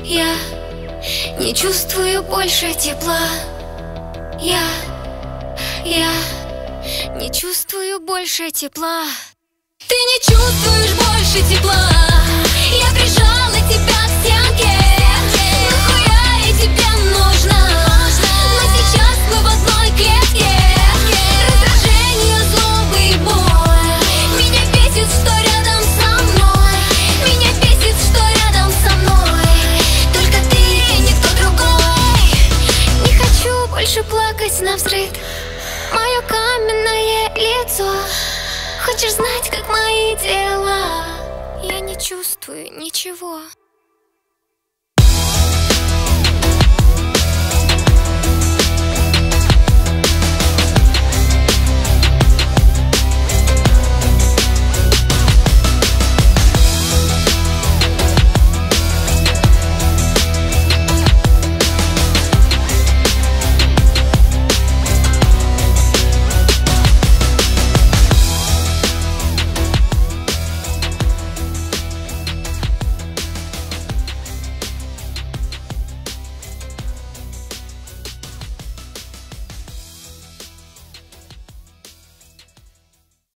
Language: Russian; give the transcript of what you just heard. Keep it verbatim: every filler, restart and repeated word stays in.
Я не чувствую больше тепла. Я, я не чувствую больше тепла. Ты не чувствуешь больше тепла. Я прижала тебя к стенке. Нахуя я тебе нужна? Но сейчас мы в одной клетке. Раздражение, злоба и боль. Меня бесит, что рядом со мной. Меня бесит, что рядом со мной только ты, никто другой. Не хочу больше плакать навзрыд. Мое каменное лицо. Хочешь знать, как мои дела? Я не чувствую ничего.